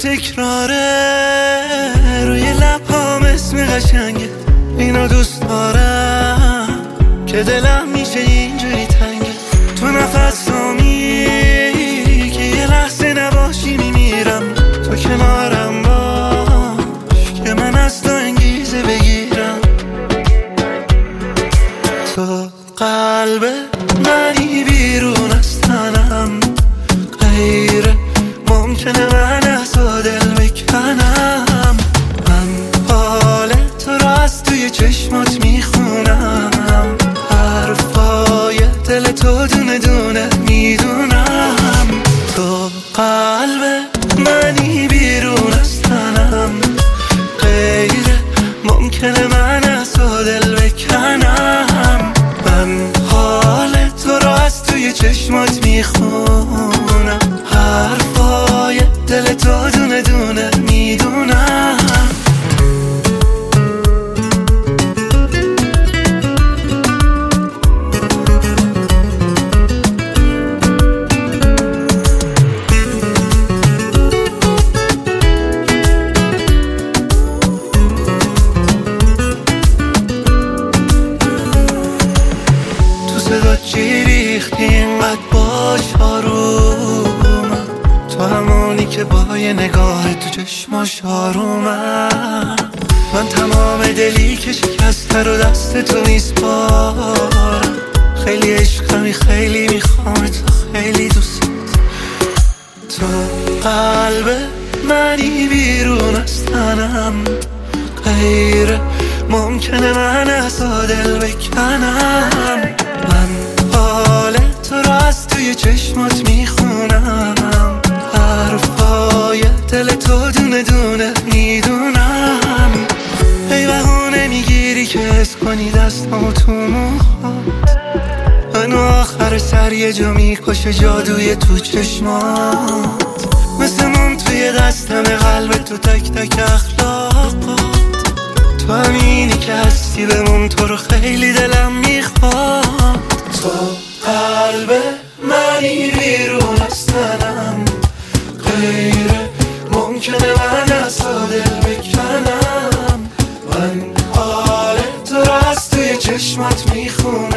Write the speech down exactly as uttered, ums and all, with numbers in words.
تکراره روی لبام اسم قشنگه، اینو دوست دارم که دلم میشه اینجوری تنگه. تو نفسامی که یه لحظه نباشی میمیرم، تو کنارم باش که من از تو انگیزه بگیرم. تو قلب منی بیرون از تنم، غیر ممکنه من از تو دل بکنم. من حال تو رو از توی چشمات میخونم، حرفای دل تو دونه دونه میدونم. تو قلب منی بیرون از تنم، غیر ممکنه من از تو دل بکنم. من حال تو رو از توی چشمات میخونم، حرفای دل تو دونه دونه میدونم. صدا چی ریختی اینقدر باش آرومم، تو همونی که با یه نگاه تو چشماش آرومم. من تمام دلی که شکسته رو دست تو میسپارم، خیلی عشقمی خیلی میخوام تو، خیلی دوست. تو قلب منی بیرون از تنم، غیر ممکنه من از تو دل بکنم. من حال تو رو از توی چشمات میخونم، حرفای دل تو دونه دونه میدونم. ای بهونه میگیری که حس کنی دستمو تو موهات، منو آخر سر یه جا میکشه جادوی تو چشمات. مثل موم توی دستم قلب تو تک تک اخلاقات، تو همینی که هستی بمون، تو رو خیلی دلم میخواد. تو قلب منی بیرون از تنم، غیر ممکنه من از تو دل بکنم. من حال تو رو از توی چشمات میخونم،